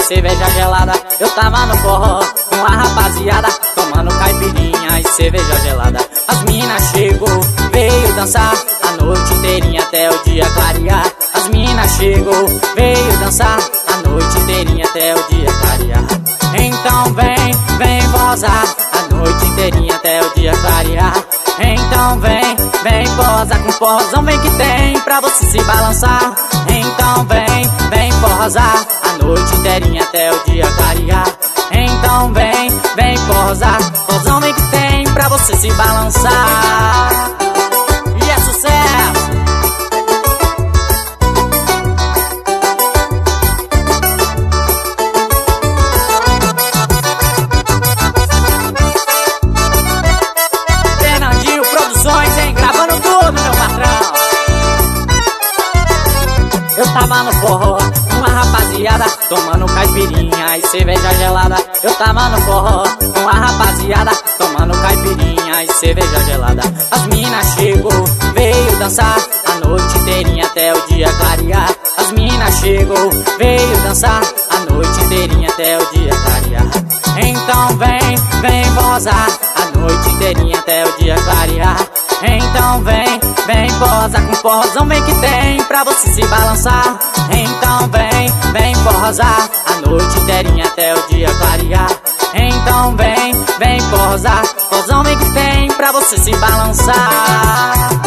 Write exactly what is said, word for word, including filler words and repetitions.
cerveja gelada. Eu tava no forró com a rapaziada, tomando caipirinha e cerveja gelada. As minas chegou, veio dançar a noite inteirinha até o dia clarear. As minas chegou, veio dançar a noite inteirinha até o dia clarear. Então vem, vem gozar a noite inteirinha até o dia clarear. Então vem, vem posa com forrozão, vem que tem pra você se balançar. Então vem, vem forrozar a noite inteirinha até o dia clarear. Então vem, vem forrozar, forrozão vem que tem pra você se balançar. E é sucesso! Eu tava no forró com a rapaziada, tomando caipirinha e cerveja gelada. Eu tava no forró com a rapaziada, tomando caipirinha e cerveja gelada. As minas chegou, veio dançar a noite inteirinha até o dia clarear. As minas chegou, veio dançar a noite inteirinha até o dia clarear. Então vem, vem gozar a noite inteirinha até o dia clarear. Então vem, vem posa com forrozão, vem que tem pra você se balançar. Então vem, vem forrozar a noite inteirinha até o dia clarear. Então vem, vem forrozar, forrozão vem que tem pra você se balançar.